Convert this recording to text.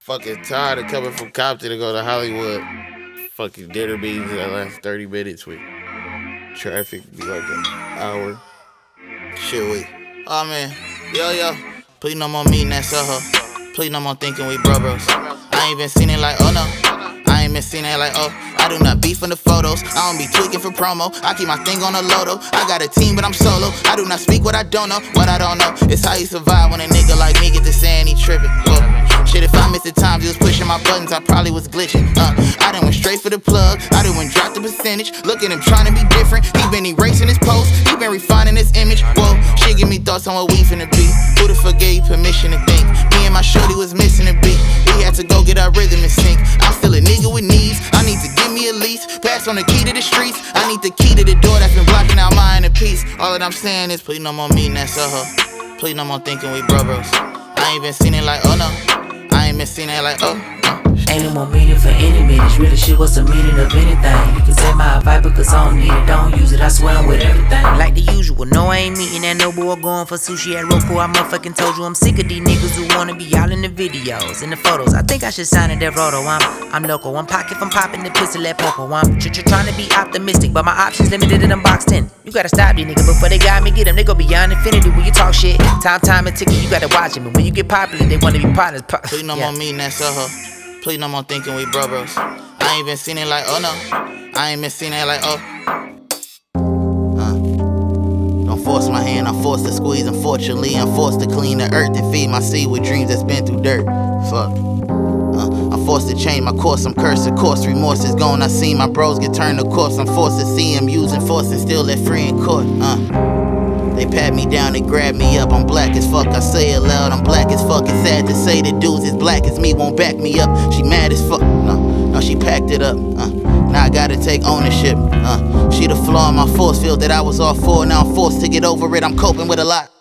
Fucking tired of coming from Compton to go to Hollywood. Fucking dinner meetings that last 30 minutes with traffic be like an hour. Shit, wait. Oh man, yo, please no more meeting that Soho. Please no more thinking we bros. I ain't been seen it like, oh no. I ain't been seen it like, oh. I do not beef in the photos. I don't be tweaking for promo. I keep my thing on the low. I got a team, but I'm solo. I do not speak what I don't know. What I don't know, it's how you survive when a nigga like me get to saying he trippin'. Shit, if I missed the times he was pushing my buttons, I probably was glitching. I done went straight for the plug. I done went drop the percentage. Look at him trying to be different. He been erasing his posts. He been refining his image. Whoa, shit give me thoughts on what we finna be. Who the fuck gave you permission to think? Me and my shorty was missing a beat. We had to go get our rhythm in sync. I'm still a nigga with needs. I need to give me a lease. Pass on the key to the streets. I need the key to the door that's been blocking out my inner peace. All that I'm saying is please no more meeting that Soho. Please no more thinking we bros. I ain't been seen it like, oh no. I ain't been seen it like, oh no. Ain't no more meaning for any minutes. Really shit, what's the meaning of anything? You can take my advice because I don't need it. Don't use it, I swear I'm with everything. Like the usual, no I ain't meeting that no boy going for sushi at Roku. I motherfucking told you I'm sick of these niggas who wanna be all in the videos, in the photos. I think I should sign a Dev Roto. I'm local, I'm pocket from popping the pistol at Popo. I'm trying to be optimistic, but my options limited to them box 10. You gotta stop these niggas before they got me, get them. They go beyond infinity when you talk shit. Time and ticket, you gotta watch them. And when you get popular, they wanna be partners. Please no more meeting that Soho. Please no more thinking we bros. I ain't been seen it like, oh no. I ain't been seen it like, oh. Don't force my hand, I'm forced to squeeze. Unfortunately, I'm forced to clean the earth and feed my seed with dreams that's been through dirt. Fuck. I'm forced to change my course, I'm cursed, of course. Remorse is gone, I seen my bros get turned to corpse. I'm forced to see him using force and still let free in court. They pat me down, they grab me up. I'm black as fuck, I say it loud. I'm black as fuck. It's sad to say the dudes as black as me won't back me up. She mad as fuck. No, she packed it up. Now I gotta take ownership. She the flaw in my force field that I was all for. Now I'm forced to get over it. I'm coping with a lot.